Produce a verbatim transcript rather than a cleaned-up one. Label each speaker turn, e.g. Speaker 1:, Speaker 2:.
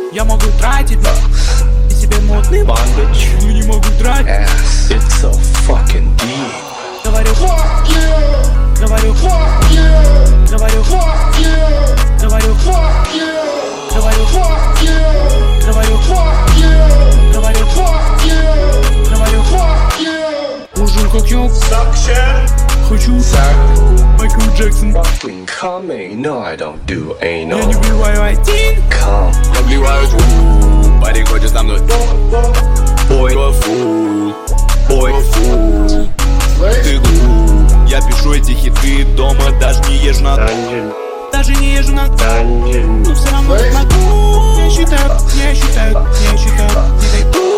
Speaker 1: Я могу тратить, и себе модный
Speaker 2: Bondage,
Speaker 1: но не могу тратить.
Speaker 2: ass, it's so fucking deep.
Speaker 1: Говорю, fuck you. Говорю, fuck you. Говорю, fuck you. Говорю, fuck you. Говорю, fuck you. Говорю, fuck you. Говорю, fuck you. Говорю, fuck you. Ужин как ёб. Хочу Майкл Джексон.
Speaker 2: Fucking coming, no I don't do
Speaker 1: Я не
Speaker 2: anal.
Speaker 1: вбиваю один.
Speaker 2: Come,
Speaker 3: Я вливаю звук, парень хочет со мной. Ой, фу, ой, фу, ты глуп. Я пишу эти хиты дома, даже не езжу на
Speaker 1: Даже не езжу на но все равно могу. Не считаю, не считаю, не считаю, не дойду.